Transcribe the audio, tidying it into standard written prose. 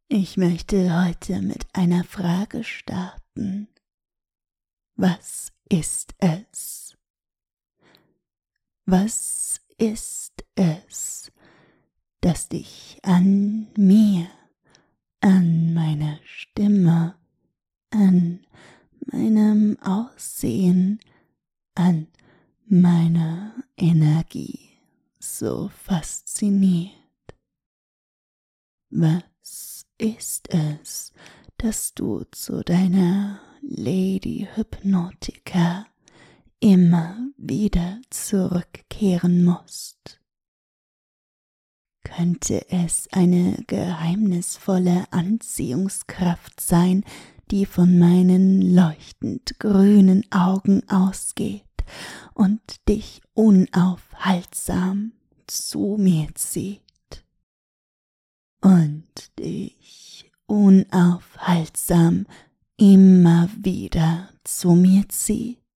Ich möchte heute mit einer Frage starten. Was ist es? Was ist es, das dich an mir, an meiner Stimme, an meinem Aussehen, an meiner Energie so fasziniert? Was ist es, dass du zu deiner Lady Hypnotica immer wieder zurückkehren musst? Könnte es eine geheimnisvolle Anziehungskraft sein, die von meinen leuchtend grünen Augen ausgeht und dich unaufhaltsam zu mir zieht und dich unaufhaltsam immer wieder zu mir zieht?